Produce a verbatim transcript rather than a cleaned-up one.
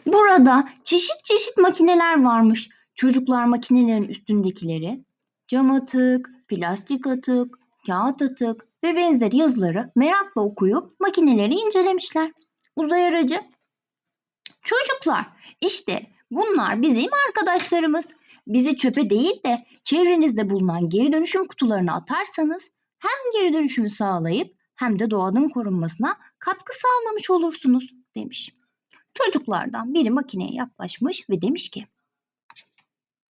Burada çeşit çeşit makineler varmış. Çocuklar makinelerin üstündekileri, cam atık, plastik atık, kağıt atık ve benzeri yazıları merakla okuyup makineleri incelemişler. Uzay aracı, çocuklar işte bunlar bizim arkadaşlarımız. Bizi çöpe değil de çevrenizde bulunan geri dönüşüm kutularına atarsanız hem geri dönüşümü sağlayıp hem de doğanın korunmasına katkı sağlamış olursunuz demiş. Çocuklardan biri makineye yaklaşmış ve demiş ki